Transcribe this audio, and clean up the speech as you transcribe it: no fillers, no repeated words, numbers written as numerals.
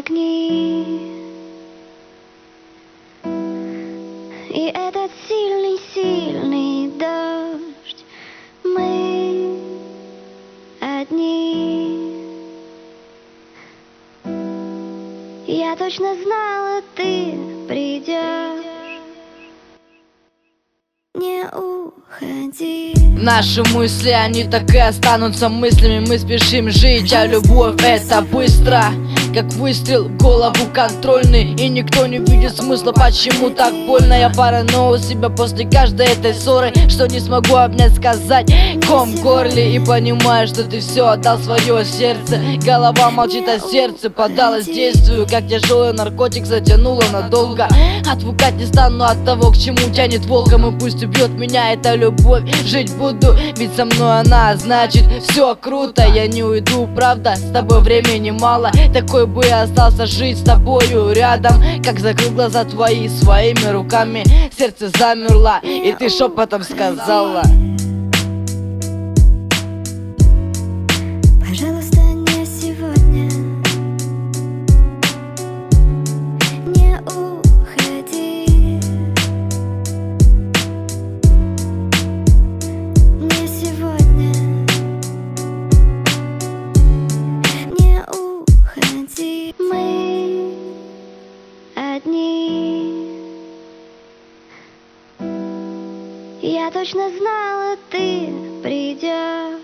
огни. И этот сильный дождь, мы одни. Я точно знала, ты придешь. Не уходи. Наши мысли, они так и останутся мыслями. Мы спешим жить, а любовь это быстро, как выстрел в голову контрольный. И никто не видит смысла, почему так больно. Я параною себя после каждой этой ссоры, что не смогу обнять, сказать ком в горле. И понимаю, что ты все отдал свое сердце. Голова молчит, а сердце подалось действию, как тяжелый наркотик затянуло надолго. Отвыкать не стану от того, к чему тянет волком. И пусть убьет меня эта любовь, жить буду, ведь со мной она, значит все круто. Я не уйду, правда, с тобой времени мало. Такой бы я остался жить с тобою рядом. Как закрыл глаза твои своими руками, сердце замерло, и ты шепотом сказала: пожалуйста, не сегодня. Не уходи. Не сегодня. Не уходи. Мы одни. Я точно знала, ты придешь.